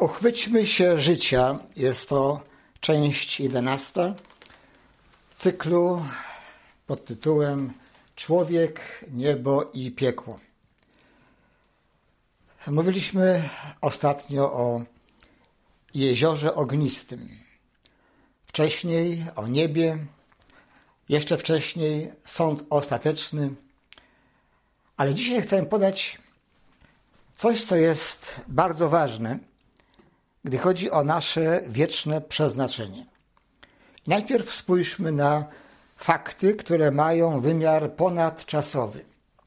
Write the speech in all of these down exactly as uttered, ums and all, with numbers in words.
Uchwyćmy się życia. Jest to część jedenasta cyklu pod tytułem Człowiek, niebo i piekło. Mówiliśmy ostatnio o jeziorze ognistym. Wcześniej o niebie, jeszcze wcześniej sąd ostateczny. Ale dzisiaj chcę podać coś, co jest bardzo ważne, gdy chodzi o nasze wieczne przeznaczenie. Najpierw spójrzmy na fakty, które mają wymiar ponadczasowy.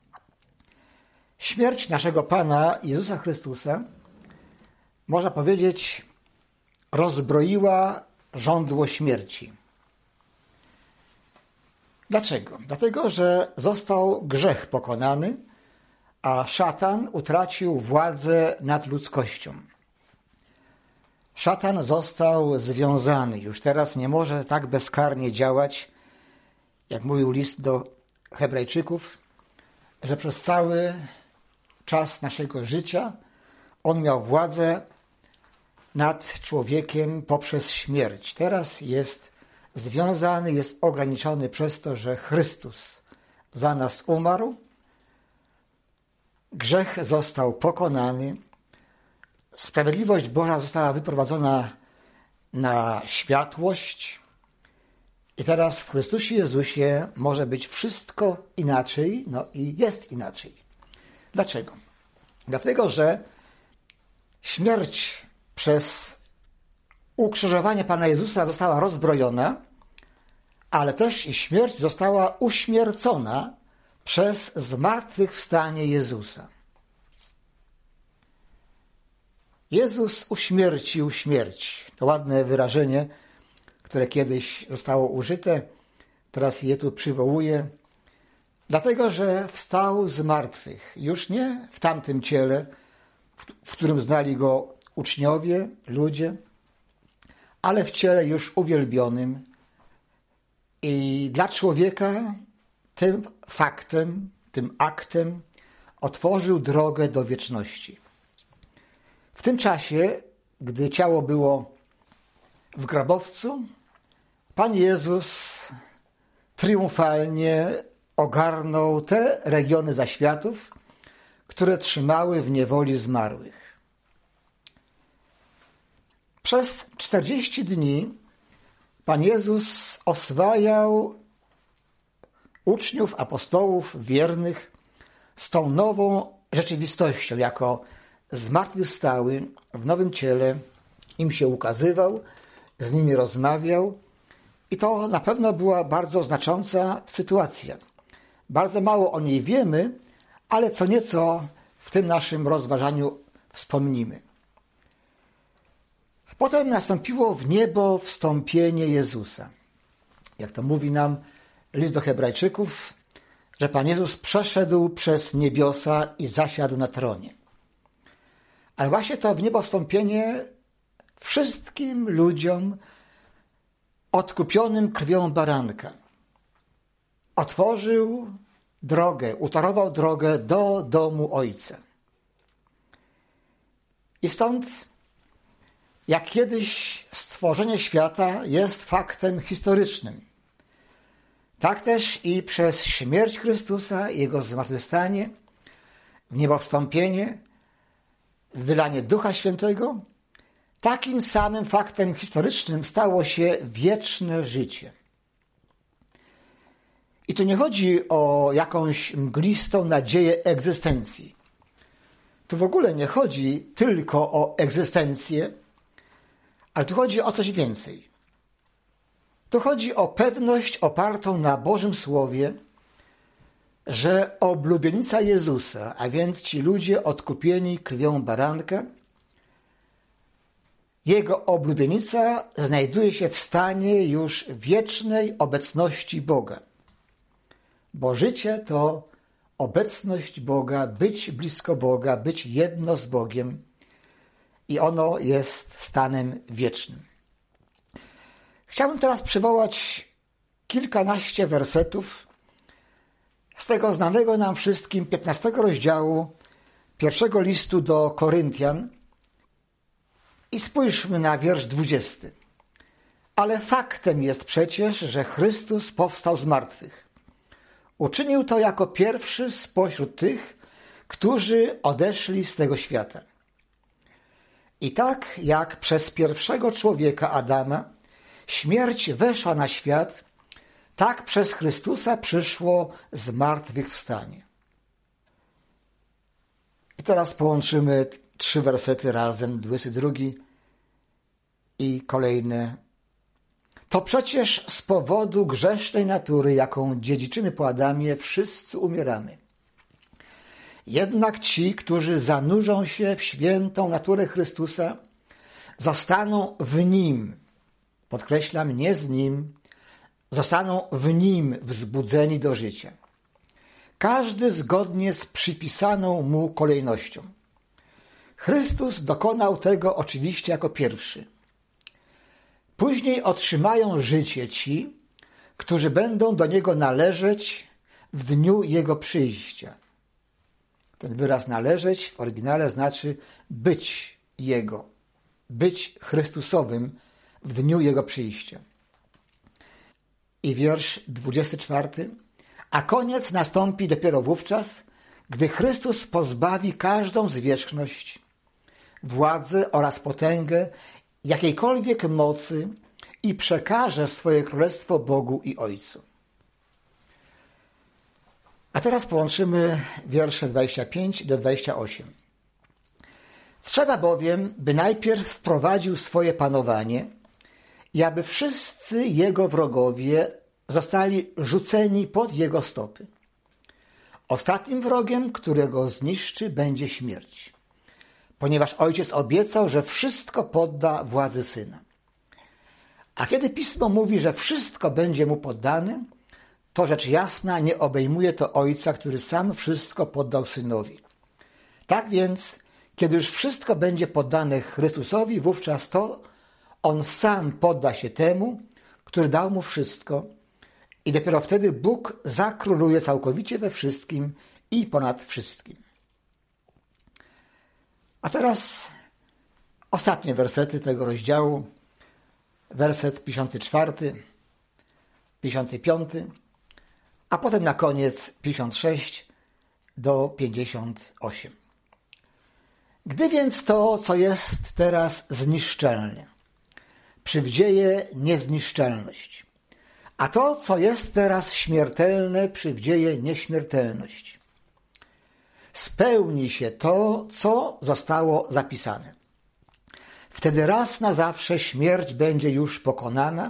Śmierć naszego Pana Jezusa Chrystusa, można powiedzieć, rozbroiła żądło śmierci. Dlaczego? Dlatego, że został grzech pokonany, a szatan utracił władzę nad ludzkością. Szatan został związany. Już teraz nie może tak bezkarnie działać, jak mówił list do Hebrajczyków, że przez cały czas naszego życia on miał władzę nad człowiekiem poprzez śmierć. Teraz jest związany, jest ograniczony przez to, że Chrystus za nas umarł, grzech został pokonany, sprawiedliwość Boża została wyprowadzona na światłość i teraz w Chrystusie Jezusie może być wszystko inaczej, no i jest inaczej. Dlaczego? Dlatego, że śmierć przez ukrzyżowanie Pana Jezusa została rozbrojona, ale też i śmierć została uśmiercona przez zmartwychwstanie Jezusa. Jezus uśmiercił śmierć. To ładne wyrażenie, które kiedyś zostało użyte, teraz je tu przywołuję, dlatego, że wstał z martwych. Już nie w tamtym ciele, w którym znali Go uczniowie, ludzie, ale w ciele już uwielbionym. I dla człowieka tym faktem, tym aktem otworzył drogę do wieczności. W tym czasie, gdy ciało było w grobowcu, Pan Jezus triumfalnie ogarnął te regiony zaświatów, które trzymały w niewoli zmarłych. Przez czterdzieści dni Pan Jezus oswajał uczniów, apostołów, wiernych z tą nową rzeczywistością, jako zmartwychwstały w nowym ciele, im się ukazywał, z nimi rozmawiał i to na pewno była bardzo znacząca sytuacja. Bardzo mało o niej wiemy, ale co nieco w tym naszym rozważaniu wspomnimy. Potem nastąpiło w niebo wstąpienie Jezusa. Jak to mówi nam list do Hebrajczyków, że Pan Jezus przeszedł przez niebiosa i zasiadł na tronie. Ale właśnie to w niebo wstąpienie wszystkim ludziom odkupionym krwią baranka otworzył drogę, utorował drogę do domu Ojca. I stąd, jak kiedyś stworzenie świata jest faktem historycznym, tak też i przez śmierć Chrystusa, Jego zmartwychwstanie, w niebo wstąpienie, wylanie Ducha Świętego, takim samym faktem historycznym stało się wieczne życie. I tu nie chodzi o jakąś mglistą nadzieję egzystencji. Tu w ogóle nie chodzi tylko o egzystencję, ale tu chodzi o coś więcej. Tu chodzi o pewność opartą na Bożym Słowie, że oblubienica Jezusa, a więc ci ludzie odkupieni krwią baranka, Jego oblubienica znajduje się w stanie już wiecznej obecności Boga. Bo życie to obecność Boga, być blisko Boga, być jedno z Bogiem i ono jest stanem wiecznym. Chciałbym teraz przywołać kilkanaście wersetów z tego znanego nam wszystkim piętnastego rozdziału pierwszego listu do Koryntian I spójrzmy na wiersz dwudziesty. Ale faktem jest przecież, że Chrystus powstał z martwych. Uczynił to jako pierwszy spośród tych, którzy odeszli z tego świata. I tak jak przez pierwszego człowieka Adama śmierć weszła na świat, tak przez Chrystusa przyszło zmartwychwstanie. I teraz połączymy trzy wersety razem, dwudziesty drugi i kolejne. To przecież z powodu grzesznej natury, jaką dziedziczymy po Adamie, wszyscy umieramy. Jednak ci, którzy zanurzą się w świętą naturę Chrystusa, zostaną w Nim, podkreślam, nie z Nim, zostaną w Nim wzbudzeni do życia. Każdy zgodnie z przypisaną Mu kolejnością. Chrystus dokonał tego oczywiście jako pierwszy. Później otrzymają życie ci, którzy będą do Niego należeć w dniu Jego przyjścia. Ten wyraz należeć w oryginale znaczy być Jego, być Chrystusowym w dniu Jego przyjścia. I wiersz dwudziesty czwarty. A koniec nastąpi dopiero wówczas, gdy Chrystus pozbawi każdą zwierzchność, władzę oraz potęgę jakiejkolwiek mocy i przekaże swoje królestwo Bogu i Ojcu. A teraz połączymy wiersze dwadzieścia pięć do dwudziestego ósmego. Trzeba bowiem, by najpierw wprowadził swoje panowanie i aby wszyscy Jego wrogowie zostali rzuceni pod Jego stopy. Ostatnim wrogiem, którego zniszczy, będzie śmierć, ponieważ Ojciec obiecał, że wszystko podda władzy Syna. A kiedy Pismo mówi, że wszystko będzie Mu poddane, to rzecz jasna nie obejmuje to Ojca, który sam wszystko poddał Synowi. Tak więc, kiedy już wszystko będzie poddane Chrystusowi, wówczas to On sam podda się temu, który dał Mu wszystko, i dopiero wtedy Bóg zakróluje całkowicie we wszystkim i ponad wszystkim. A teraz ostatnie wersety tego rozdziału. Werset pięćdziesiąty czwarty, pięćdziesiąty piąty, a potem na koniec pięćdziesiąty szósty do pięćdziesiątego ósmego. Gdy więc to, co jest teraz zniszczalne, przywdzieje niezniszczalność, a to, co jest teraz śmiertelne, przywdzieje nieśmiertelność. Spełni się to, co zostało zapisane. Wtedy raz na zawsze śmierć będzie już pokonana.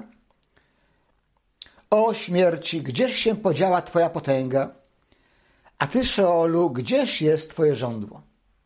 O śmierci, gdzież się podziała Twoja potęga? A Ty, Szeolu, gdzież jest Twoje żądło?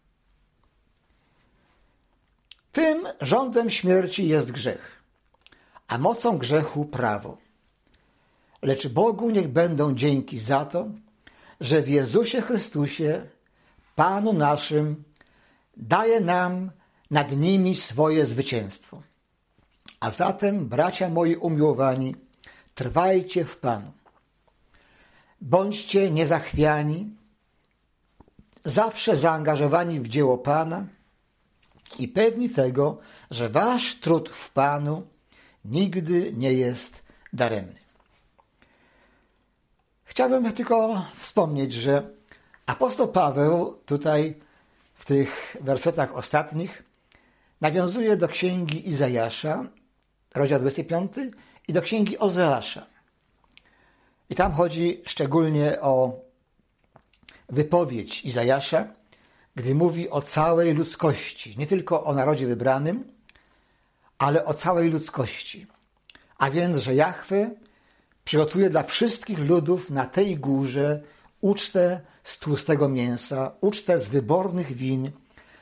Tym rządem śmierci jest grzech, a mocą grzechu prawo. Lecz Bogu niech będą dzięki za to, że w Jezusie Chrystusie, Panu naszym, daje nam nad nimi swoje zwycięstwo. A zatem, bracia moi umiłowani, trwajcie w Panu. Bądźcie niezachwiani, zawsze zaangażowani w dzieło Pana i pewni tego, że wasz trud w Panu nigdy nie jest daremny. Chciałbym tylko wspomnieć, że apostoł Paweł tutaj w tych wersetach ostatnich nawiązuje do księgi Izajasza, rozdział dwudziesty piąty, i do księgi Ozeasza. I tam chodzi szczególnie o wypowiedź Izajasza, gdy mówi o całej ludzkości, nie tylko o narodzie wybranym, ale o całej ludzkości. A więc, że Jahwe przygotuje dla wszystkich ludów na tej górze ucztę z tłustego mięsa, ucztę z wybornych win,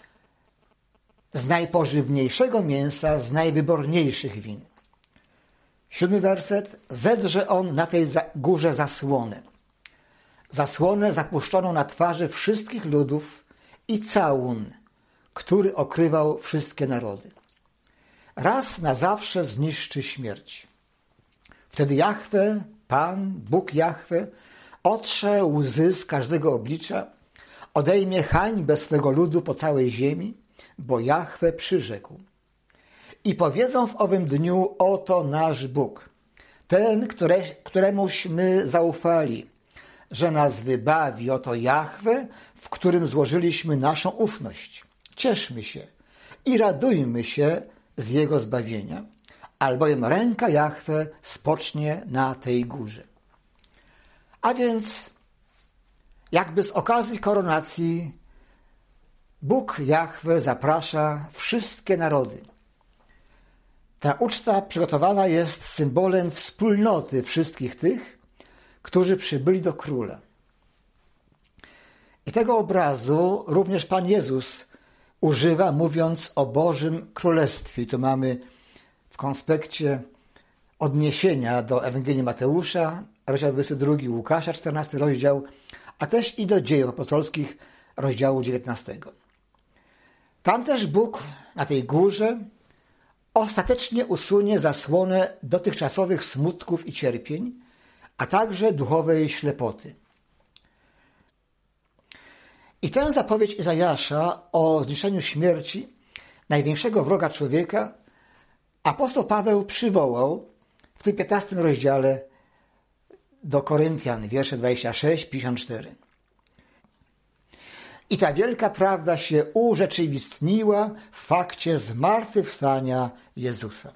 z najpożywniejszego mięsa, z najwyborniejszych win. Siódmy werset. Zedrze on na tej górze zasłonę. Zasłonę zapuszczoną na twarzy wszystkich ludów i całun, który okrywał wszystkie narody. Raz na zawsze zniszczy śmierć. Wtedy Jahwe, Pan, Bóg Jahwe, otrze łzy z każdego oblicza, odejmie hańbę swego ludu po całej ziemi, bo Jahwe przyrzekł. i powiedzą w owym dniu: oto nasz Bóg, ten, które, któremuśmy zaufali, że nas wybawi, oto Jahwe, w którym złożyliśmy naszą ufność. Cieszmy się i radujmy się z Jego zbawienia, albowiem ręka Jahwe spocznie na tej górze. A więc jakby z okazji koronacji Bóg Jahwe zaprasza wszystkie narody. Ta uczta przygotowana jest symbolem wspólnoty wszystkich tych, którzy przybyli do Króla. I tego obrazu również Pan Jezus używa, mówiąc o Bożym Królestwie. I tu mamy w konspekcie odniesienia do Ewangelii Mateusza, rozdział dwudziesty drugi, Łukasza, czternasty rozdział, a też i do Dziejów Apostolskich, rozdziału dziewiętnastego. Tam też Bóg na tej górze ostatecznie usunie zasłonę dotychczasowych smutków i cierpień, a także duchowej ślepoty. I tę zapowiedź Izajasza o zniszczeniu śmierci, największego wroga człowieka, apostoł Paweł przywołał w tym piętnastym rozdziale do Koryntian, wiersze dwadzieścia sześć pięćdziesiąt cztery. I ta wielka prawda się urzeczywistniła w fakcie zmartwychwstania Jezusa.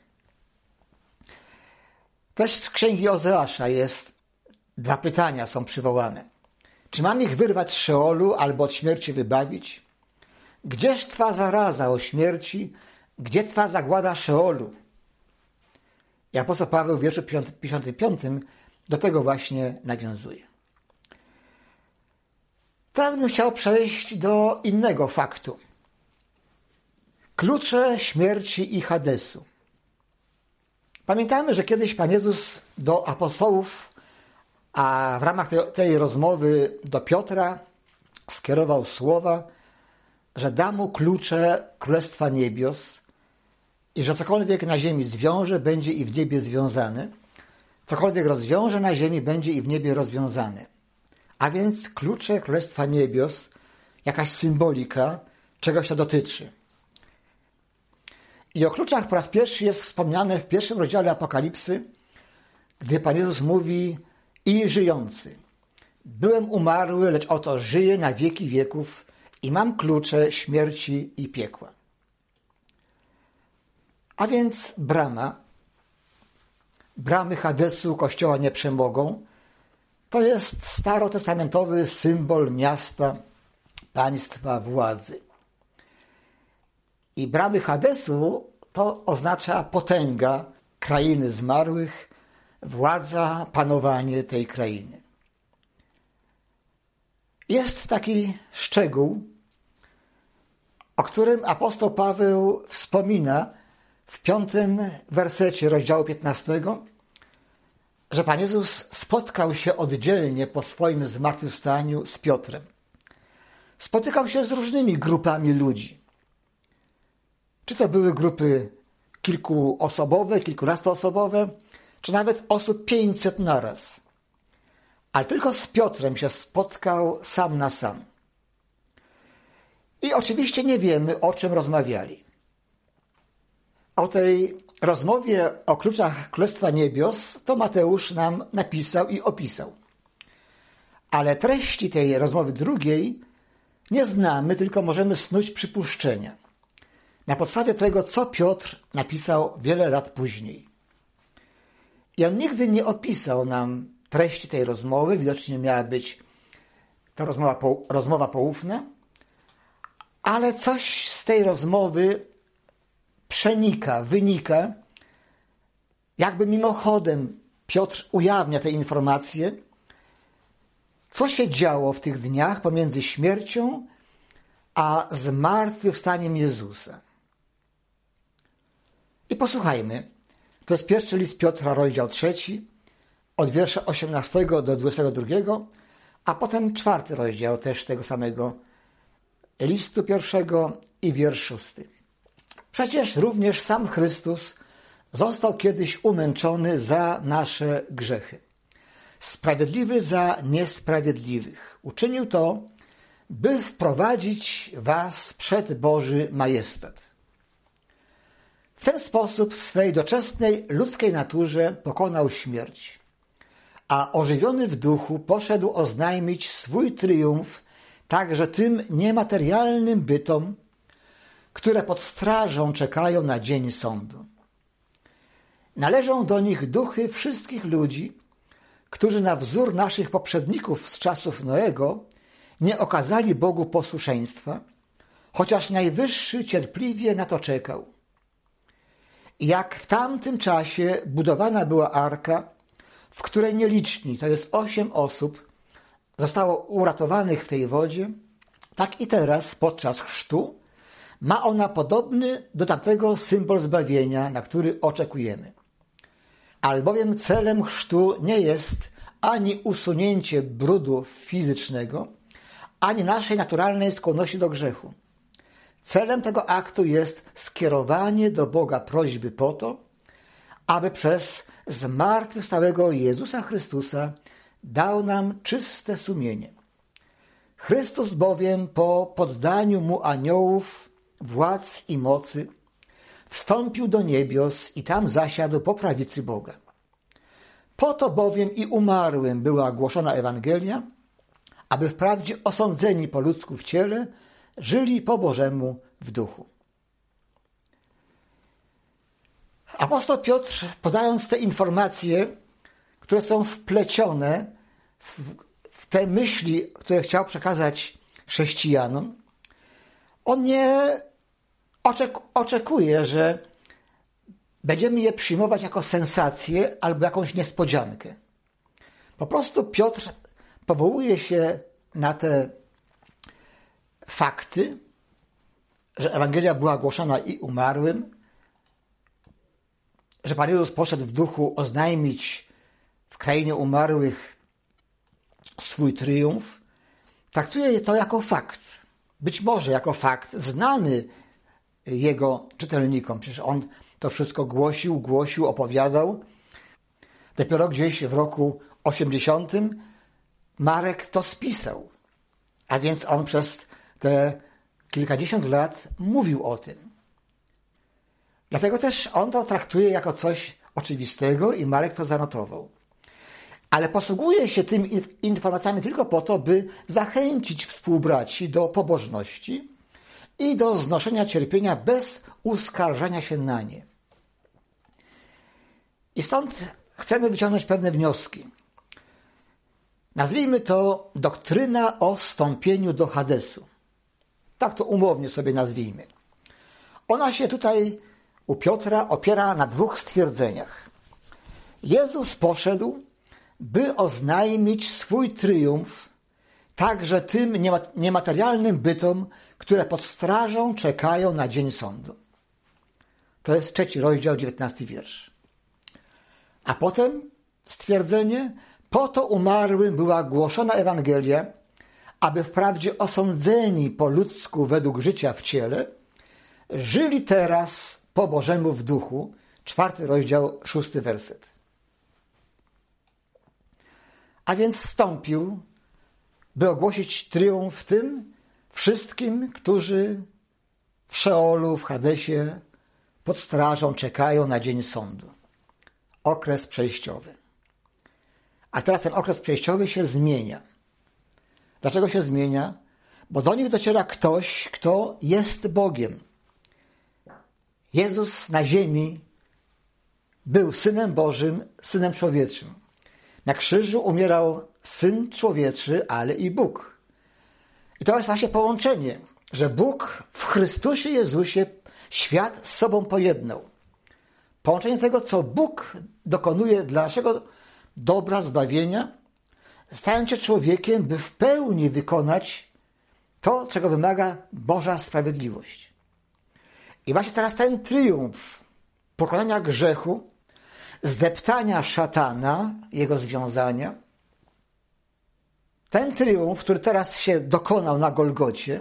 Też z księgi Ozeasza jest, dwa pytania są przywołane. Czy mam ich wyrwać z Szeolu albo od śmierci wybawić? Gdzież twa zaraza o śmierci? Gdzie twa zagłada Szeolu? I apostoł Paweł w wierszu pięćdziesiątym piątym do tego właśnie nawiązuje. Teraz bym chciał przejść do innego faktu. Klucze śmierci i Hadesu. Pamiętamy, że kiedyś Pan Jezus do apostołów, a w ramach tej, tej rozmowy do Piotra skierował słowa, że da mu klucze Królestwa Niebios i że cokolwiek na ziemi zwiąże, będzie i w niebie związane. Cokolwiek rozwiąże na ziemi, będzie i w niebie rozwiązane. A więc klucze Królestwa Niebios, jakaś symbolika, czegoś to dotyczy. I o kluczach po raz pierwszy jest wspomniane w pierwszym rozdziale Apokalipsy, gdy Pan Jezus mówi: i żyjący. Byłem umarły, lecz oto żyję na wieki wieków i mam klucze śmierci i piekła. A więc brama, bramy Hadesu Kościoła nie przemogą, to jest starotestamentowy symbol miasta, państwa, władzy. I bramy Hadesu to oznacza potęga krainy zmarłych, władza, panowanie tej krainy. Jest taki szczegół, o którym apostoł Paweł wspomina w piątym wersecie rozdziału piętnastego, że Pan Jezus spotkał się oddzielnie po swoim zmartwychwstaniu z Piotrem. Spotykał się z różnymi grupami ludzi. Czy to były grupy kilkuosobowe, kilkunastoosobowe, czy nawet osób pięćset naraz. Ale tylko z Piotrem się spotkał sam na sam. I oczywiście nie wiemy, o czym rozmawiali. O tej rozmowie o kluczach Królestwa Niebios to Mateusz nam napisał i opisał. Ale treści tej rozmowy drugiej nie znamy, tylko możemy snuć przypuszczenia. Na podstawie tego, co Piotr napisał wiele lat później. I on nigdy nie opisał nam treści tej rozmowy, widocznie miała być to rozmowa, rozmowa poufna, ale coś z tej rozmowy przenika, wynika, jakby mimochodem Piotr ujawnia te informacje, co się działo w tych dniach pomiędzy śmiercią a zmartwychwstaniem Jezusa. I posłuchajmy. To jest pierwszy list Piotra, rozdział trzeci, od wiersza osiemnastego do dwudziestego drugiego, a potem czwarty rozdział też tego samego listu pierwszego i wiersz szósty. Przecież również sam Chrystus został kiedyś umęczony za nasze grzechy, sprawiedliwy za niesprawiedliwych. Uczynił to, by wprowadzić was przed Boży majestat. W ten sposób w swej doczesnej ludzkiej naturze pokonał śmierć, a ożywiony w duchu poszedł oznajmić swój triumf także tym niematerialnym bytom, które pod strażą czekają na dzień sądu. Należą do nich duchy wszystkich ludzi, którzy na wzór naszych poprzedników z czasów Noego nie okazali Bogu posłuszeństwa, chociaż Najwyższy cierpliwie na to czekał. Jak w tamtym czasie budowana była arka, w której nieliczni, to jest osiem osób, zostało uratowanych w tej wodzie, tak i teraz podczas chrztu ma ona podobny do tamtego symbol zbawienia, na który oczekujemy. Albowiem celem chrztu nie jest ani usunięcie brudu fizycznego, ani naszej naturalnej skłonności do grzechu. Celem tego aktu jest skierowanie do Boga prośby po to, aby przez zmartwychwstałego Jezusa Chrystusa dał nam czyste sumienie. Chrystus bowiem po poddaniu Mu aniołów, władz i mocy wstąpił do niebios i tam zasiadł po prawicy Boga. Po to bowiem i umarłym była głoszona Ewangelia, aby wprawdzie osądzeni po ludzku w ciele żyli po Bożemu w duchu. Apostoł Piotr, podając te informacje, które są wplecione w, w te myśli, które chciał przekazać chrześcijanom, on nie oczek- oczekuje, że będziemy je przyjmować jako sensację albo jakąś niespodziankę. Po prostu Piotr powołuje się na te fakty, że Ewangelia była głoszona i umarłym, że Pan Jezus poszedł w duchu oznajmić w krainie umarłych swój triumf, traktuje to jako fakt. Być może jako fakt znany jego czytelnikom. Przecież on to wszystko głosił, głosił, opowiadał. Dopiero gdzieś w roku osiemdziesiątym Marek to spisał. A więc on przez te kilkadziesiąt lat mówił o tym. Dlatego też on to traktuje jako coś oczywistego i Marek to zanotował. Ale posługuje się tymi informacjami tylko po to, by zachęcić współbraci do pobożności i do znoszenia cierpienia bez uskarżania się na nie. I stąd chcemy wyciągnąć pewne wnioski. Nazwijmy to doktryna o wstąpieniu do Hadesu. Tak to umownie sobie nazwijmy. Ona się tutaj u Piotra opiera na dwóch stwierdzeniach. Jezus poszedł, by oznajmić swój triumf także tym niematerialnym bytom, które pod strażą czekają na dzień sądu. To jest trzeci rozdział, dziewiętnasty wiersz. A potem stwierdzenie, po to umarłym była głoszona Ewangelia, aby wprawdzie osądzeni po ludzku według życia w ciele, żyli teraz po Bożemu w duchu. Czwarty rozdział, szósty werset. A więc wstąpił, by ogłosić triumf tym wszystkim, którzy w Szeolu, w Hadesie pod strażą czekają na dzień sądu. Okres przejściowy. A teraz ten okres przejściowy się zmienia. Dlaczego się zmienia? Bo do nich dociera ktoś, kto jest Bogiem. Jezus na ziemi był Synem Bożym, Synem Człowieczym. Na krzyżu umierał Syn Człowieczy, ale i Bóg. I to jest właśnie połączenie, że Bóg w Chrystusie Jezusie świat z sobą pojednał. Połączenie tego, co Bóg dokonuje dla naszego dobra, zbawienia, stając się człowiekiem, by w pełni wykonać to, czego wymaga Boża sprawiedliwość. I właśnie teraz ten triumf pokonania grzechu, zdeptania szatana, jego związania, ten triumf, który teraz się dokonał na Golgocie,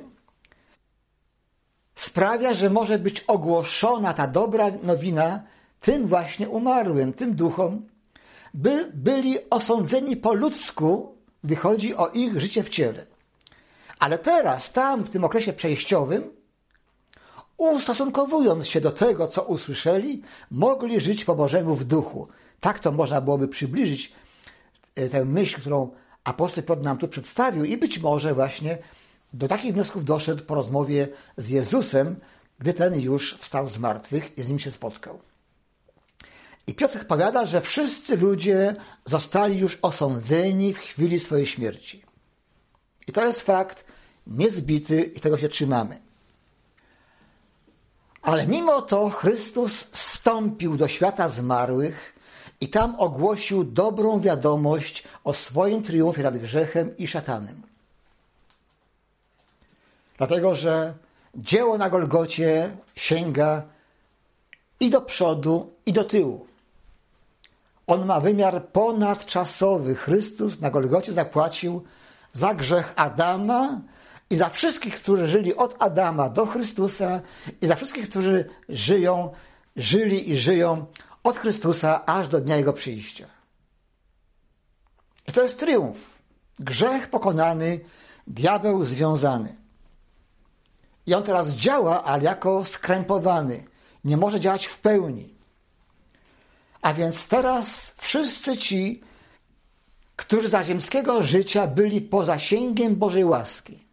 sprawia, że może być ogłoszona ta dobra nowina tym właśnie umarłym, tym duchom, by byli osądzeni po ludzku, gdy chodzi o ich życie w ciele. Ale teraz, tam, w tym okresie przejściowym, ustosunkowując się do tego, co usłyszeli, mogli żyć po Bożemu w duchu. Tak to można byłoby przybliżyć tę myśl, którą apostoł Piotr nam tu przedstawił i być może właśnie do takich wniosków doszedł po rozmowie z Jezusem, gdy ten już wstał z martwych i z nim się spotkał. I Piotr powiada, że wszyscy ludzie zostali już osądzeni w chwili swojej śmierci. I to jest fakt niezbity i tego się trzymamy. Ale mimo to Chrystus zstąpił do świata zmarłych i tam ogłosił dobrą wiadomość o swoim triumfie nad grzechem i szatanem. Dlatego, że dzieło na Golgocie sięga i do przodu, i do tyłu. On ma wymiar ponadczasowy. Chrystus na Golgocie zapłacił za grzech Adama i za wszystkich, którzy żyli od Adama do Chrystusa i za wszystkich, którzy żyją, żyli i żyją od Chrystusa aż do dnia Jego przyjścia. I to jest triumf. Grzech pokonany, diabeł związany. I on teraz działa, ale jako skrępowany. Nie może działać w pełni. A więc teraz wszyscy ci, którzy za ziemskiego życia byli poza zasięgiem Bożej łaski.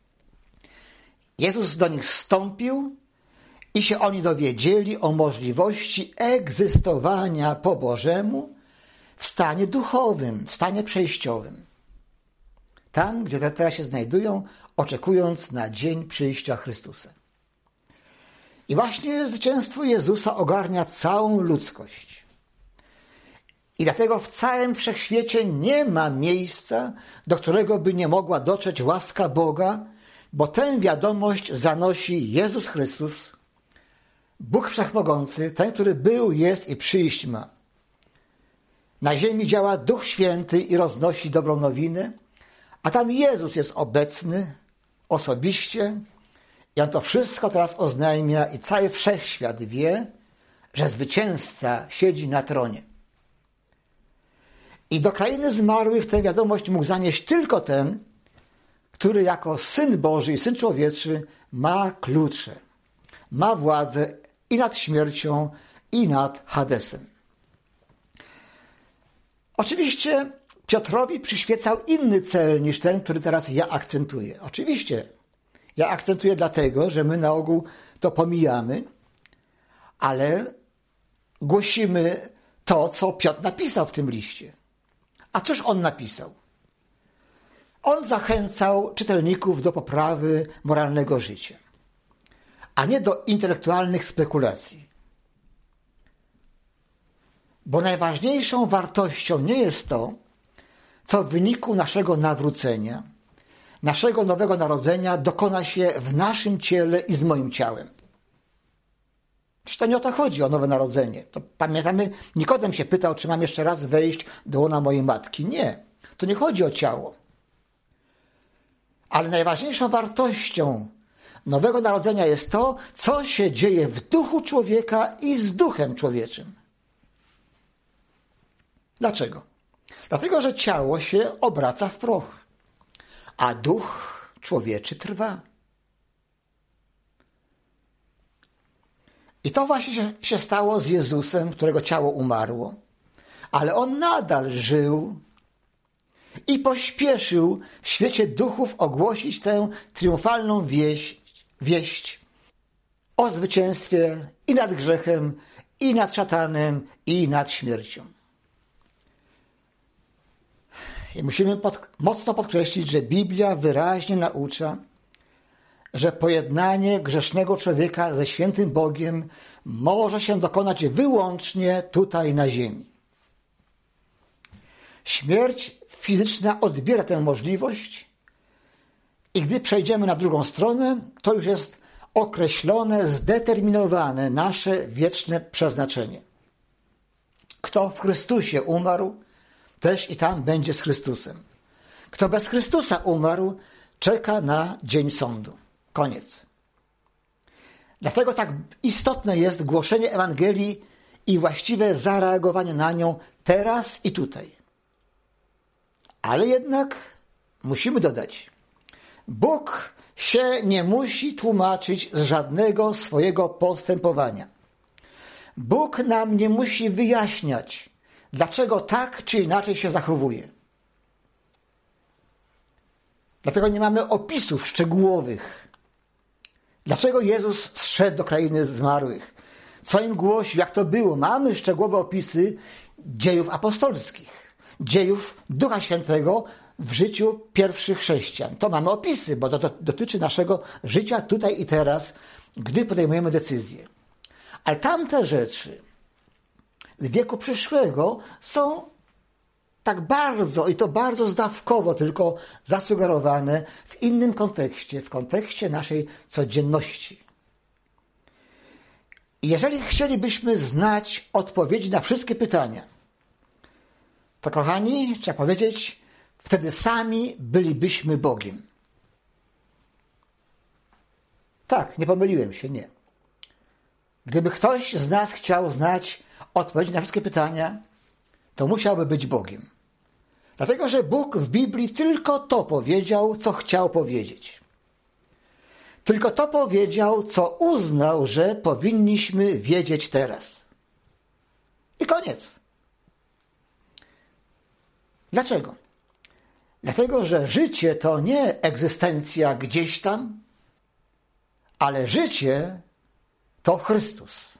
Jezus do nich wstąpił i się oni dowiedzieli o możliwości egzystowania po Bożemu w stanie duchowym, w stanie przejściowym. Tam, gdzie teraz się znajdują, oczekując na dzień przyjścia Chrystusa. I właśnie zwycięstwo Jezusa ogarnia całą ludzkość. I dlatego w całym wszechświecie nie ma miejsca, do którego by nie mogła dotrzeć łaska Boga, bo tę wiadomość zanosi Jezus Chrystus, Bóg Wszechmogący, ten, który był, jest i przyjść ma. Na ziemi działa Duch Święty i roznosi dobrą nowinę, a tam Jezus jest obecny osobiście i on to wszystko teraz oznajmia i cały wszechświat wie, że zwycięzca siedzi na tronie. I do krainy zmarłych tę wiadomość mógł zanieść tylko ten, który jako Syn Boży i Syn Człowieczy ma klucze, ma władzę i nad śmiercią, i nad Hadesem. Oczywiście Piotrowi przyświecał inny cel niż ten, który teraz ja akcentuję. Oczywiście ja akcentuję dlatego, że my na ogół to pomijamy, ale głosimy to, co Piotr napisał w tym liście. A cóż on napisał? On zachęcał czytelników do poprawy moralnego życia, a nie do intelektualnych spekulacji. Bo najważniejszą wartością nie jest to, co w wyniku naszego nawrócenia, naszego nowego narodzenia dokona się w naszym ciele i z moim ciałem. Przecież to nie o to chodzi, o nowe narodzenie. To pamiętamy, Nikodem się pytał, czy mam jeszcze raz wejść do łona mojej matki. Nie, to nie chodzi o ciało. Ale najważniejszą wartością nowego narodzenia jest to, co się dzieje w duchu człowieka i z duchem człowieczym. Dlaczego? Dlatego, że ciało się obraca w proch, a duch człowieczy trwa. I to właśnie się stało z Jezusem, którego ciało umarło, ale on nadal żył i pośpieszył w świecie duchów ogłosić tę triumfalną wieść, wieść o zwycięstwie i nad grzechem, i nad szatanem, i nad śmiercią. I musimy pod, mocno podkreślić, że Biblia wyraźnie naucza, że pojednanie grzesznego człowieka ze świętym Bogiem może się dokonać wyłącznie tutaj na ziemi. Śmierć fizyczna odbiera tę możliwość i gdy przejdziemy na drugą stronę, to już jest określone, zdeterminowane nasze wieczne przeznaczenie. Kto w Chrystusie umarł, też i tam będzie z Chrystusem. Kto bez Chrystusa umarł, czeka na dzień sądu. Koniec. Dlatego tak istotne jest głoszenie Ewangelii i właściwe zareagowanie na nią teraz i tutaj. Ale jednak musimy dodać, Bóg się nie musi tłumaczyć z żadnego swojego postępowania. Bóg nam nie musi wyjaśniać, dlaczego tak czy inaczej się zachowuje. Dlatego nie mamy opisów szczegółowych. Dlaczego Jezus zszedł do krainy zmarłych? Co im głosił? Jak to było? Mamy szczegółowe opisy dziejów apostolskich, dziejów Ducha Świętego w życiu pierwszych chrześcijan. To mamy opisy, bo to, to dotyczy naszego życia tutaj i teraz, gdy podejmujemy decyzje. Ale tamte rzeczy z wieku przyszłego są tak bardzo i to bardzo zdawkowo tylko zasugerowane w innym kontekście, w kontekście naszej codzienności. I jeżeli chcielibyśmy znać odpowiedzi na wszystkie pytania, to kochani, trzeba powiedzieć, wtedy sami bylibyśmy Bogiem. Tak, nie pomyliłem się, nie. Gdyby ktoś z nas chciał znać odpowiedzi na wszystkie pytania, to musiałby być Bogiem. Dlatego, że Bóg w Biblii tylko to powiedział, co chciał powiedzieć. Tylko to powiedział, co uznał, że powinniśmy wiedzieć teraz. I koniec. Dlaczego? Dlatego, że życie to nie egzystencja gdzieś tam, ale życie to Chrystus.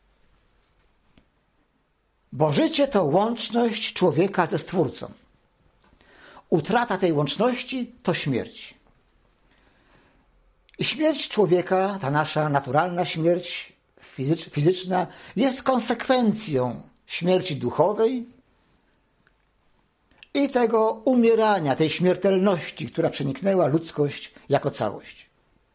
Bo życie to łączność człowieka ze Stwórcą. Utrata tej łączności to śmierć. I śmierć człowieka, ta nasza naturalna śmierć fizyczna, jest konsekwencją śmierci duchowej i tego umierania, tej śmiertelności, która przeniknęła ludzkość jako całość.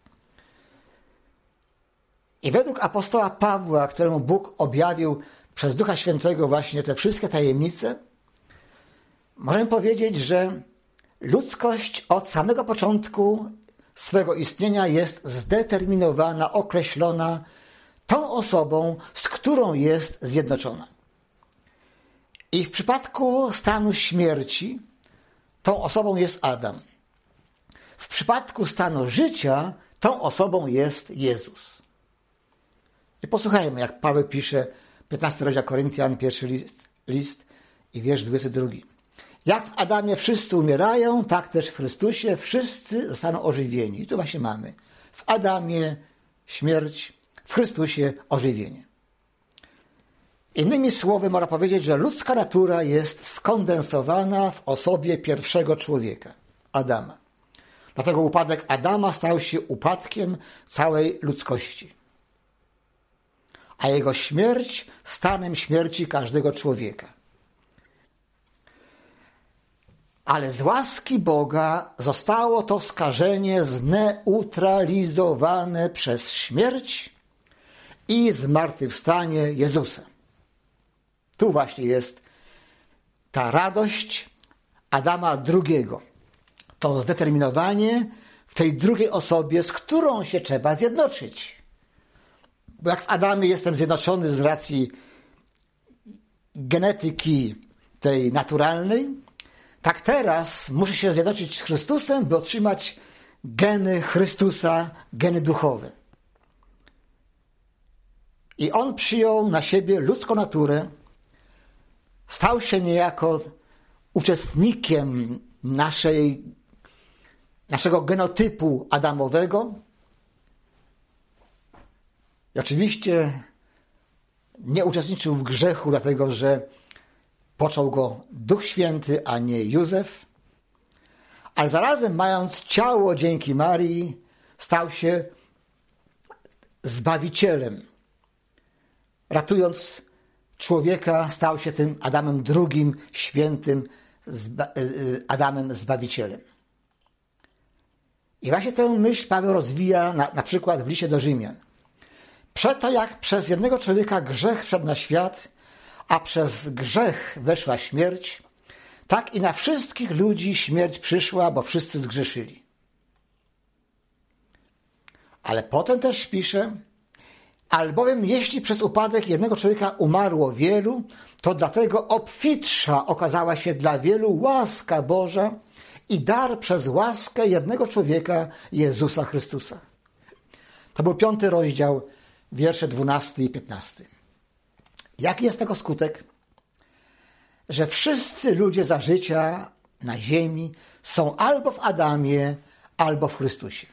I według apostoła Pawła, któremu Bóg objawił przez Ducha Świętego właśnie te wszystkie tajemnice, możemy powiedzieć, że ludzkość od samego początku swego istnienia jest zdeterminowana, określona tą osobą, z którą jest zjednoczona. I w przypadku stanu śmierci tą osobą jest Adam. W przypadku stanu życia tą osobą jest Jezus. I posłuchajmy, jak Paweł pisze, piętnasty rozdział Koryntian, pierwszy list, list i wiersz dwudziesty drugi. Jak w Adamie wszyscy umierają, tak też w Chrystusie wszyscy zostaną ożywieni. I tu właśnie mamy. W Adamie śmierć, w Chrystusie ożywienie. Innymi słowy można powiedzieć, że ludzka natura jest skondensowana w osobie pierwszego człowieka, Adama. Dlatego upadek Adama stał się upadkiem całej ludzkości. A jego śmierć stanem śmierci każdego człowieka. Ale z łaski Boga zostało to skażenie zneutralizowane przez śmierć i zmartwychwstanie Jezusa. Tu właśnie jest ta radość Adama drugiego. To zdeterminowanie w tej drugiej osobie, z którą się trzeba zjednoczyć. Bo jak w Adamie jestem zjednoczony z racji genetyki tej naturalnej, tak teraz muszę się zjednoczyć z Chrystusem, by otrzymać geny Chrystusa, geny duchowe. I On przyjął na siebie ludzką naturę, stał się niejako uczestnikiem naszej, naszego genotypu adamowego. I oczywiście nie uczestniczył w grzechu, dlatego że począł go Duch Święty, a nie Józef. Ale zarazem, mając ciało dzięki Marii, stał się Zbawicielem. Ratując człowieka, stał się tym Adamem drugim, świętym Adamem Zbawicielem. I właśnie tę myśl Paweł rozwija na, na przykład w liście do Rzymian. Przeto jak przez jednego człowieka grzech wszedł na świat, a przez grzech weszła śmierć, tak i na wszystkich ludzi śmierć przyszła, bo wszyscy zgrzeszyli. Ale potem też pisze, albowiem jeśli przez upadek jednego człowieka umarło wielu, to dlatego obfitsza okazała się dla wielu łaska Boża i dar przez łaskę jednego człowieka, Jezusa Chrystusa. To był piąty rozdział, wiersze dwunasty i piętnasty. Jaki jest tego skutek? Że wszyscy ludzie za życia na ziemi są albo w Adamie, albo w Chrystusie.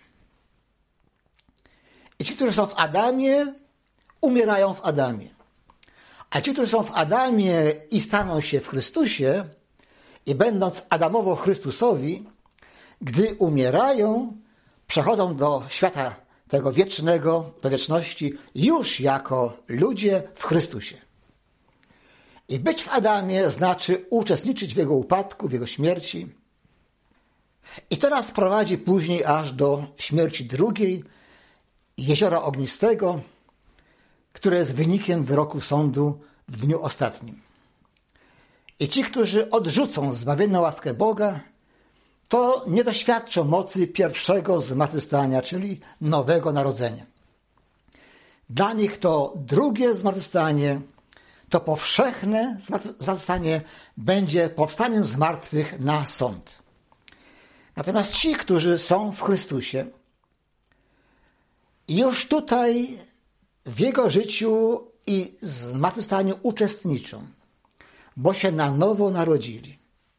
I ci, którzy są w Adamie, umierają w Adamie. A ci, którzy są w Adamie i staną się w Chrystusie i będąc Adamowo-Chrystusowi, gdy umierają, przechodzą do świata tego wiecznego, do wieczności, już jako ludzie w Chrystusie. I być w Adamie znaczy uczestniczyć w Jego upadku, w Jego śmierci. I to nas prowadzi później aż do śmierci drugiej, jeziora ognistego, które jest wynikiem wyroku sądu w dniu ostatnim. I ci, którzy odrzucą zbawienną łaskę Boga, to nie doświadczą mocy pierwszego zmartwychwstania, czyli nowego narodzenia. Dla nich to drugie zmartwychwstanie, to powszechne zmartwychwstanie będzie powstaniem z martwych na sąd. Natomiast ci, którzy są w Chrystusie, już tutaj w Jego życiu i zmartwychwstaniu uczestniczą, bo się na nowo narodzili.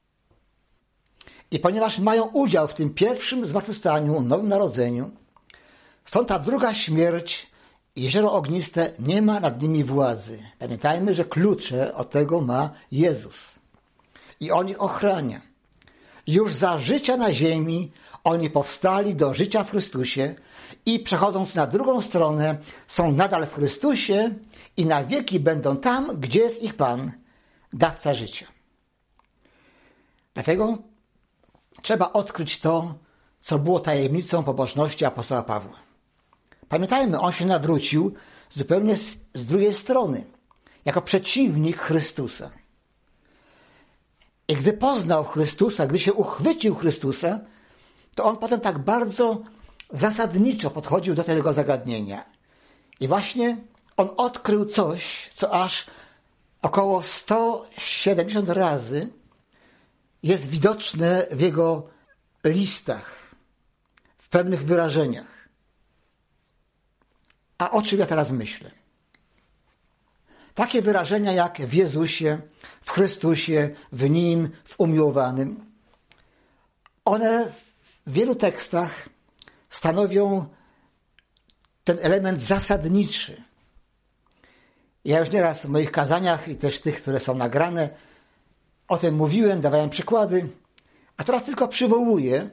I ponieważ mają udział w tym pierwszym zmartwychwstaniu, nowym narodzeniu, stąd ta druga śmierć, jezioro ogniste, nie ma nad nimi władzy. Pamiętajmy, że klucze od tego ma Jezus. I On ich ochrania. Już za życia na ziemi oni powstali do życia w Chrystusie i przechodząc na drugą stronę są nadal w Chrystusie i na wieki będą tam, gdzie jest ich Pan, dawca życia. Dlatego trzeba odkryć to, co było tajemnicą pobożności apostoła Pawła. Pamiętajmy, on się nawrócił zupełnie z, z drugiej strony, jako przeciwnik Chrystusa. I gdy poznał Chrystusa, gdy się uchwycił Chrystusa, to on potem tak bardzo zasadniczo podchodził do tego zagadnienia. I właśnie on odkrył coś, co aż około sto siedemdziesiąt razy jest widoczne w jego listach, w pewnych wyrażeniach. A o czym ja teraz myślę? Takie wyrażenia jak w Jezusie, w Chrystusie, w Nim, w Umiłowanym, one w wielu tekstach stanowią ten element zasadniczy. Ja już nieraz w moich kazaniach i też tych, które są nagrane, o tym mówiłem, dawałem przykłady, a teraz tylko przywołuję.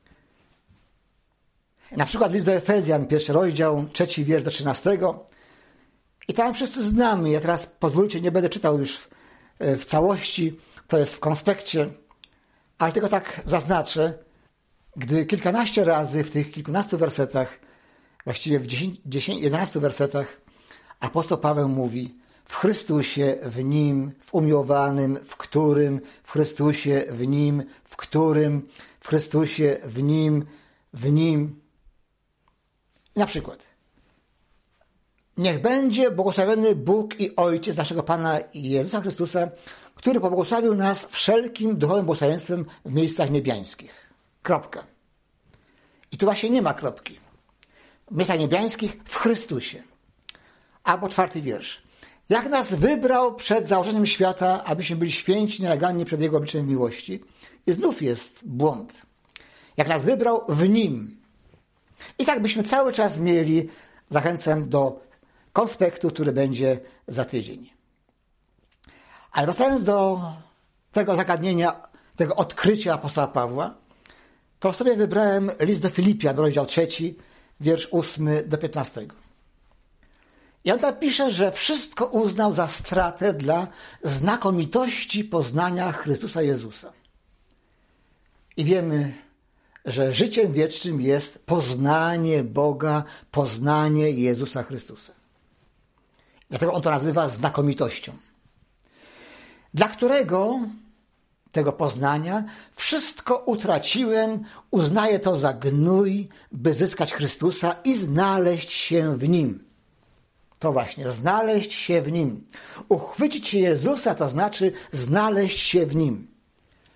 Na przykład list do Efezjan, pierwszy rozdział, trzeci wiersz do trzynastego. I tam wszyscy znamy. Ja teraz, pozwólcie, nie będę czytał już w, w całości, to jest w konspekcie, ale tylko tak zaznaczę, gdy kilkanaście razy w tych kilkunastu wersetach, właściwie w dziesięciu, jedenastu wersetach, apostoł Paweł mówi: w Chrystusie, w Nim, w Umiłowanym, w którym, w Chrystusie, w Nim, w którym, w Chrystusie, w Nim, w Nim. Na przykład: niech będzie błogosławiony Bóg i Ojciec naszego Pana Jezusa Chrystusa, który pobłogosławił nas wszelkim duchowym błogosławieństwem w miejscach niebiańskich. Kropka. I tu właśnie nie ma kropki. W miejscach niebiańskich w Chrystusie. Albo czwarty wiersz. Jak nas wybrał przed założeniem świata, abyśmy byli święci, nienaganni przed Jego obliczem miłości. I znów jest błąd. Jak nas wybrał w Nim. I tak byśmy cały czas mieli, zachęcam do konspektu, który będzie za tydzień. Ale wracając do tego zagadnienia, tego odkrycia apostoła Pawła, to sobie wybrałem list do Filipian, rozdział trzeci, wiersz ósmy do piętnastego. I on tam pisze, że wszystko uznał za stratę dla znakomitości poznania Chrystusa Jezusa. I wiemy, że życiem wiecznym jest poznanie Boga, poznanie Jezusa Chrystusa. Dlatego on to nazywa znakomitością. Dla którego tego poznania wszystko utraciłem, uznaję to za gnój, by zyskać Chrystusa i znaleźć się w Nim. To właśnie, znaleźć się w Nim. Uchwycić się Jezusa to znaczy znaleźć się w Nim.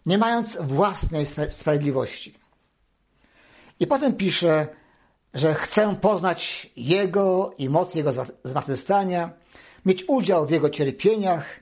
nie mając własnej sprawiedliwości. I potem pisze, że chcę poznać Jego i moc Jego zmartwychwstania, mieć udział w Jego cierpieniach.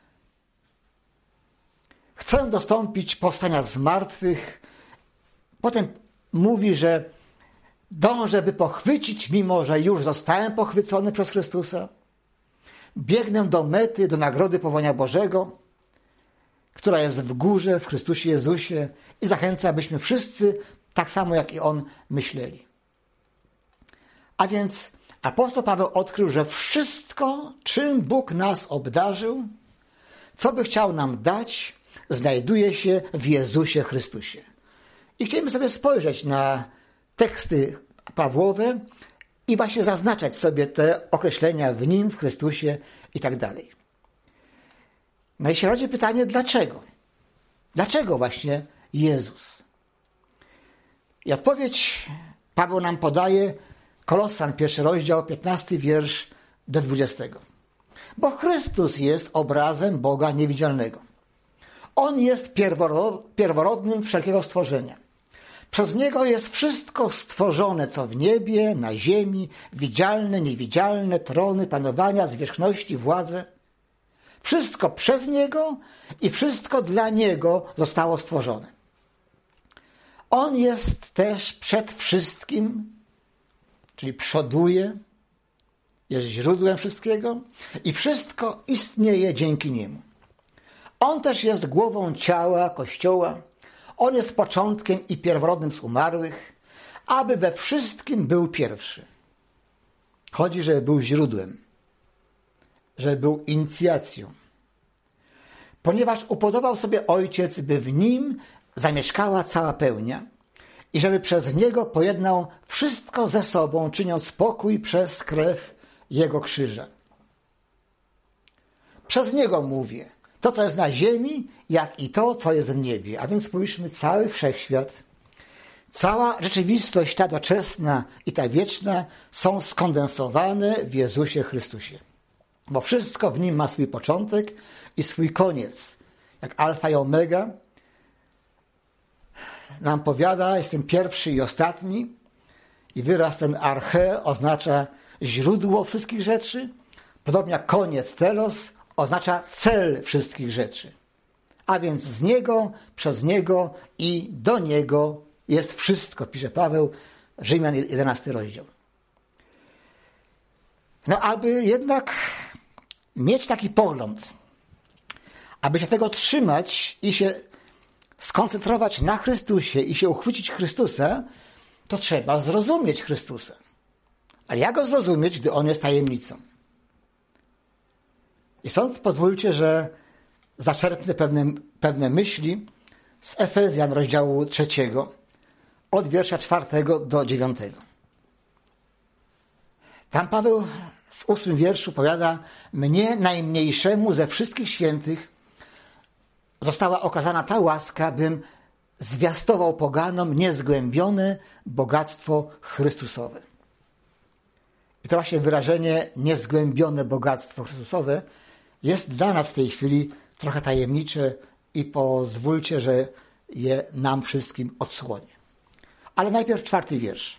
Chcę dostąpić powstania z martwych. Potem mówi, że dążę, by pochwycić, mimo że już zostałem pochwycony przez Chrystusa. Biegnę do mety, do nagrody powołania Bożego, która jest w górze, w Chrystusie Jezusie i zachęca, abyśmy wszyscy, tak samo jak i On, myśleli. A więc apostoł Paweł odkrył, że wszystko, czym Bóg nas obdarzył, co by chciał nam dać, znajduje się w Jezusie Chrystusie. I chcielibyśmy sobie spojrzeć na teksty Pawłowe i właśnie zaznaczać sobie te określenia w Nim, w Chrystusie i tak dalej. No i się rodzi pytanie, dlaczego? Dlaczego właśnie Jezus? I odpowiedź Paweł nam podaje, Kolosan, pierwszy rozdział, piętnasty wiersz do dwudziestego. Bo Chrystus jest obrazem Boga niewidzialnego. On jest pierworodnym wszelkiego stworzenia. Przez Niego jest wszystko stworzone, co w niebie, na ziemi, widzialne, niewidzialne, trony, panowania, zwierzchności, władze. Wszystko przez Niego i wszystko dla Niego zostało stworzone. On jest też przed wszystkim, czyli przoduje, jest źródłem wszystkiego i wszystko istnieje dzięki Niemu. On też jest głową ciała Kościoła. On jest początkiem i pierworodnym z umarłych, aby we wszystkim był pierwszy. Chodzi, żeby był źródłem, żeby był inicjacją. Ponieważ upodobał sobie Ojciec, by w Nim zamieszkała cała pełnia i żeby przez Niego pojednał wszystko ze sobą, czyniąc pokój przez krew Jego krzyża. Przez Niego mówię, to co jest na ziemi, jak i to co jest w niebie. A więc spójrzmy, cały wszechświat, cała rzeczywistość ta doczesna i ta wieczna są skondensowane w Jezusie Chrystusie. Bo wszystko w Nim ma swój początek i swój koniec. Jak alfa i omega nam powiada, jestem pierwszy i ostatni. I wyraz ten arche oznacza źródło wszystkich rzeczy. Podobnie jak koniec, telos, oznacza cel wszystkich rzeczy. A więc z Niego, przez Niego i do Niego jest wszystko, pisze Paweł, Rzymian jedenasty rozdział. No, aby jednak mieć taki pogląd, aby się tego trzymać i się skoncentrować na Chrystusie i się uchwycić Chrystusa, to trzeba zrozumieć Chrystusa. Ale jak go zrozumieć, gdy On jest tajemnicą? I stąd pozwólcie, że zaczerpnę pewne, pewne myśli z Efezjan rozdziału trzeciego, od wiersza czwartego do dziewiątego. Tam Paweł w ósmym wierszu powiada, mnie najmniejszemu ze wszystkich świętych została okazana ta łaska, bym zwiastował poganom niezgłębione bogactwo Chrystusowe. I to właśnie wyrażenie niezgłębione bogactwo Chrystusowe jest dla nas w tej chwili trochę tajemnicze i pozwólcie, że je nam wszystkim odsłonię. Ale najpierw czwarty wiersz.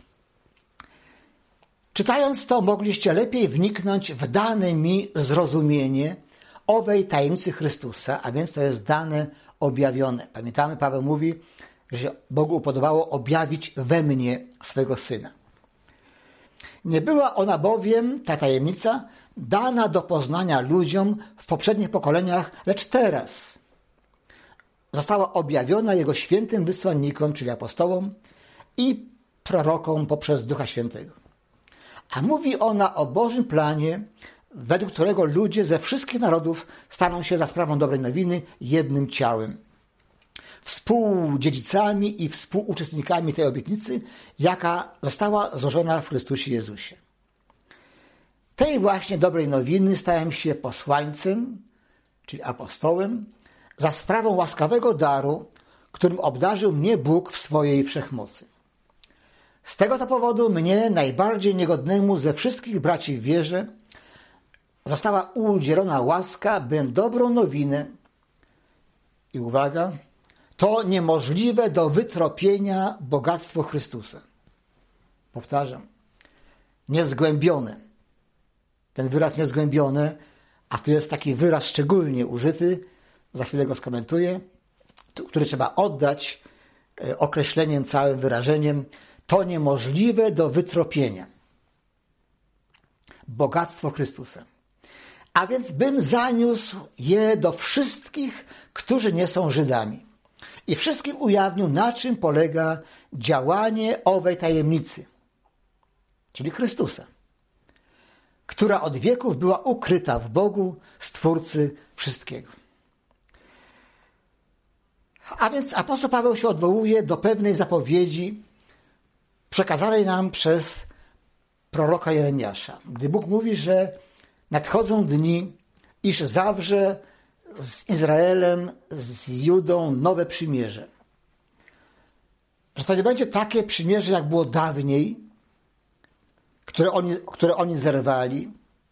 Czytając to, mogliście lepiej wniknąć w dane mi zrozumienie owej tajemnicy Chrystusa, a więc to jest dane objawione. Pamiętamy, Paweł mówi, że Bogu upodobało objawić we mnie swego Syna. Nie była ona bowiem, ta tajemnica, dana do poznania ludziom w poprzednich pokoleniach, lecz teraz została objawiona Jego świętym wysłannikom, czyli apostołom i prorokom poprzez Ducha Świętego. A mówi ona o Bożym planie, według którego ludzie ze wszystkich narodów staną się za sprawą dobrej nowiny jednym ciałem, współdziedzicami i współuczestnikami tej obietnicy, jaka została złożona w Chrystusie Jezusie. Tej właśnie dobrej nowiny stałem się posłańcem, czyli apostołem, za sprawą łaskawego daru, którym obdarzył mnie Bóg w swojej wszechmocy. Z tego to powodu mnie, najbardziej niegodnemu ze wszystkich braci w wierze, została udzielona łaska, bym dobrą nowinę, i uwaga, to niemożliwe do wytropienia bogactwo Chrystusa. Powtarzam, niezgłębione. Ten wyraz niezgłębione, a tu jest taki wyraz szczególnie użyty, za chwilę go skomentuję, który trzeba oddać określeniem, całym wyrażeniem, to niemożliwe do wytropienia. Bogactwo Chrystusa. A więc bym zaniósł je do wszystkich, którzy nie są Żydami. I wszystkim ujawnił, na czym polega działanie owej tajemnicy, czyli Chrystusa, która od wieków była ukryta w Bogu, Stwórcy wszystkiego. A więc apostoł Paweł się odwołuje do pewnej zapowiedzi przekazanej nam przez proroka Jeremiasza, gdy Bóg mówi, że nadchodzą dni, iż zawrze z Izraelem, z Judą nowe przymierze. Że to nie będzie takie przymierze, jak było dawniej, które oni, które oni zerwali,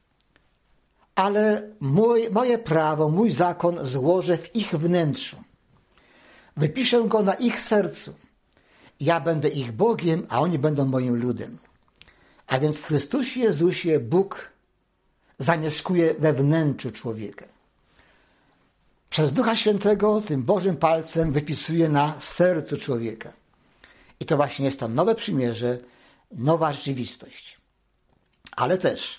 ale mój, moje prawo, mój zakon złożę w ich wnętrzu. Wypiszę go na ich sercu. Ja będę ich Bogiem, a oni będą moim ludem. A więc w Chrystusie Jezusie Bóg zamieszkuje we wnętrzu człowieka. Przez Ducha Świętego tym Bożym palcem wypisuje na sercu człowieka. I to właśnie jest to nowe przymierze, nowa rzeczywistość. Ale też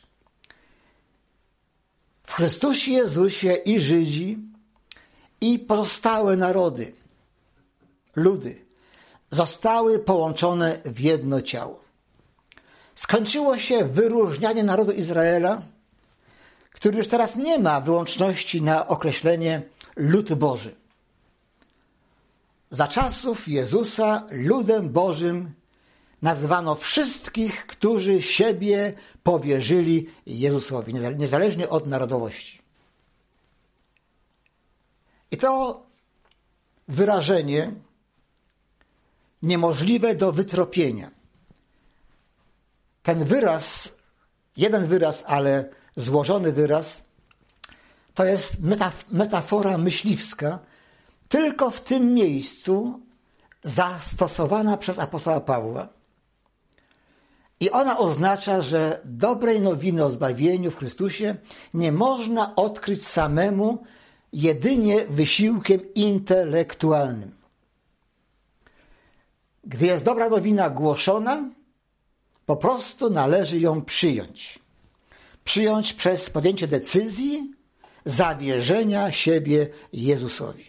w Chrystusie Jezusie i Żydzi, i pozostałe narody, ludy zostały połączone w jedno ciało. Skończyło się wyróżnianie narodu Izraela, który już teraz nie ma wyłączności na określenie lud Boży. Za czasów Jezusa ludem Bożym nazywano wszystkich, którzy siebie powierzyli Jezusowi, niezależnie od narodowości. I to wyrażenie niemożliwe do wytropienia. Ten wyraz, jeden wyraz, ale złożony wyraz, to jest metafora myśliwska, tylko w tym miejscu zastosowana przez apostoła Pawła. I ona oznacza, że dobrej nowiny o zbawieniu w Chrystusie nie można odkryć samemu jedynie wysiłkiem intelektualnym. Gdy jest dobra nowina głoszona, po prostu należy ją przyjąć. Przyjąć przez podjęcie decyzji zawierzenia siebie Jezusowi.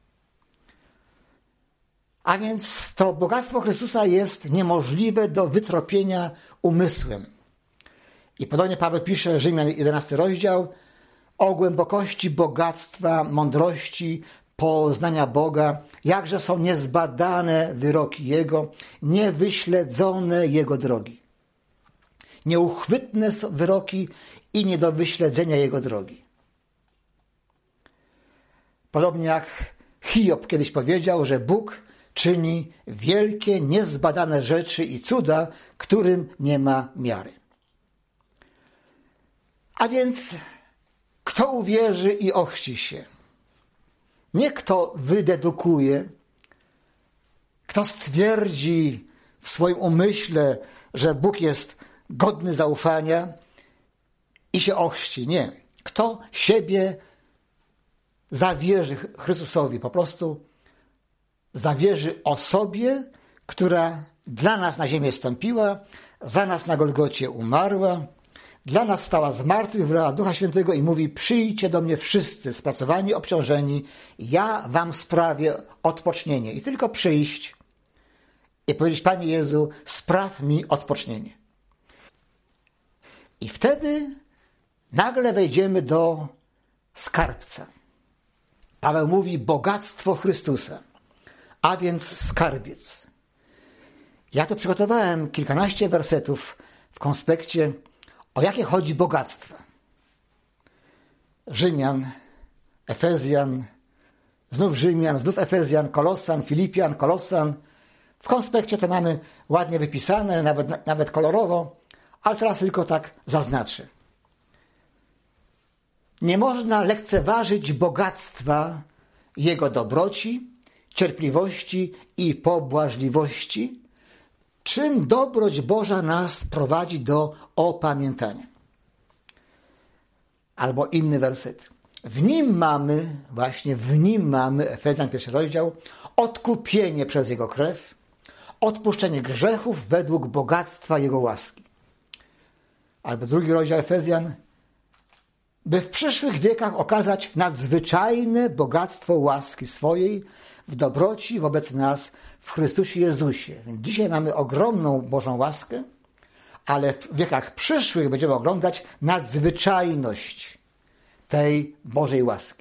A więc to bogactwo Chrystusa jest niemożliwe do wytropienia umysłem. I podobnie Paweł pisze, Rzymian jedenasty rozdział, o głębokości bogactwa, mądrości, poznania Boga, jakże są niezbadane wyroki Jego, niewyśledzone Jego drogi. Nieuchwytne są wyroki i nie do wyśledzenia Jego drogi. Podobnie jak Hiob kiedyś powiedział, że Bóg czyni wielkie, niezbadane rzeczy i cuda, którym nie ma miary. A więc kto uwierzy i ochrzci się? Nie kto wydedukuje, kto stwierdzi w swoim umyśle, że Bóg jest godny zaufania i się ochrzci. Nie. Kto siebie zawierzy Chrystusowi, po prostu zawierzy osobie, która dla nas na ziemię stąpiła, za nas na Golgocie umarła, dla nas stała z martwych, wlała Ducha Świętego i mówi: przyjdźcie do mnie wszyscy spracowani, obciążeni, ja wam sprawię odpocznienie. I tylko przyjść i powiedzieć: Panie Jezu, spraw mi odpocznienie. I wtedy nagle wejdziemy do skarbca. Paweł mówi bogactwo Chrystusa, a więc skarbiec. Ja tu przygotowałem kilkanaście wersetów w konspekcie, o jakie chodzi bogactwa. Rzymian, Efezjan, znów Rzymian, znów Efezjan, Kolosan, Filipian, Kolosan. W konspekcie to mamy ładnie wypisane, nawet, nawet kolorowo, ale teraz tylko tak zaznaczę. Nie można lekceważyć bogactwa Jego dobroci, cierpliwości i pobłażliwości, czym dobroć Boża nas prowadzi do opamiętania. Albo inny werset. W nim mamy, właśnie w nim mamy, Efezjan pierwszy rozdział, odkupienie przez Jego krew, odpuszczenie grzechów według bogactwa Jego łaski. Albo drugi rozdział Efezjan, by w przyszłych wiekach okazać nadzwyczajne bogactwo łaski swojej w dobroci wobec nas w Chrystusie Jezusie. Więc dzisiaj mamy ogromną Bożą łaskę, ale w wiekach przyszłych będziemy oglądać nadzwyczajność tej Bożej łaski.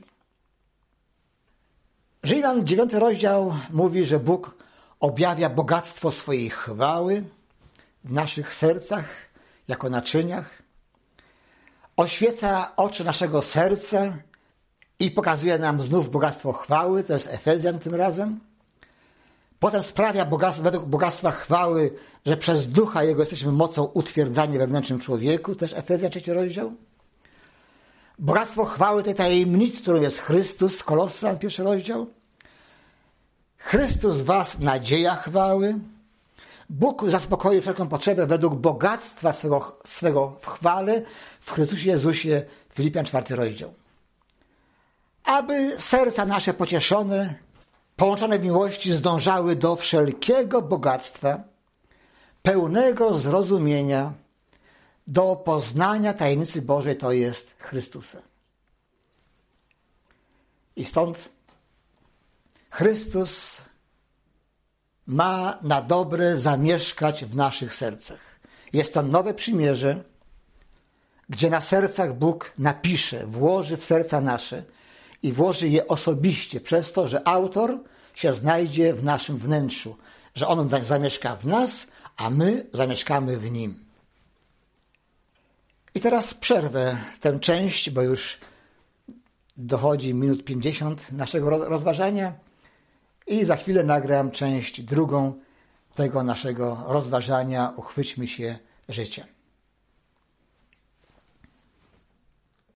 Rzymian dziewiąty rozdział mówi, że Bóg objawia bogactwo swojej chwały w naszych sercach jako naczyniach, oświeca oczy naszego serca i pokazuje nam znów bogactwo chwały, to jest Efezjan tym razem. Potem sprawia bogactwo, według bogactwa chwały, że przez Ducha Jego jesteśmy mocą utwierdzani we wewnętrznym człowieku, też Efezjan trzeci rozdział. Bogactwo chwały tej tajemnicy, którą jest Chrystus, Kolosan pierwszy rozdział. Chrystus was nadzieja chwały. Bóg zaspokoi wszelką potrzebę według bogactwa swego, swego w chwale w Chrystusie Jezusie, Filipian czwarty rozdział. Aby serca nasze pocieszone, połączone w miłości, zdążały do wszelkiego bogactwa, pełnego zrozumienia, do poznania tajemnicy Bożej, to jest Chrystusa. I stąd Chrystus ma na dobre zamieszkać w naszych sercach. Jest to nowe przymierze, gdzie na sercach Bóg napisze, włoży w serca nasze i włoży je osobiście, przez to, że autor się znajdzie w naszym wnętrzu, że On zamieszka w nas, a my zamieszkamy w Nim. I teraz przerwę tę część, bo już dochodzi minut pięćdziesiąt naszego rozważania i za chwilę nagram część drugą tego naszego rozważania Uchwyćmy się życia.